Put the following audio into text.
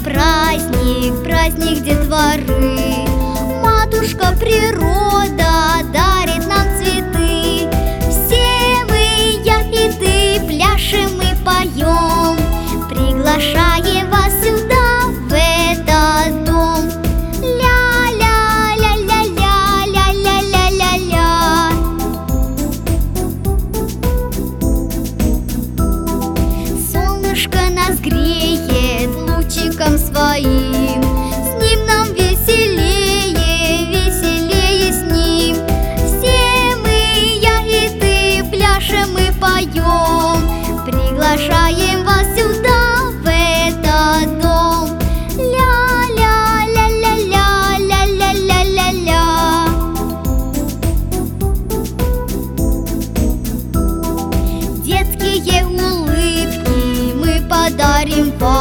праздник, праздник детворы. Матушка природа дарит нам цветы. Все мы, я и ты, пляшем и поем, приглашаем вас сюда, в этот дом. Ля-ля-ля-ля-ля-ля-ля-ля-ля. Солнышко нас греет лучиком своим, с ним нам веселее, веселее с ним. Все мы, я и ты, пляшем и поем, приглашаем вас сюда, в этот дом. Ля-ля-ля-ля-ля-ля-ля-ля-ля. Детские улыбки мы подарим вам.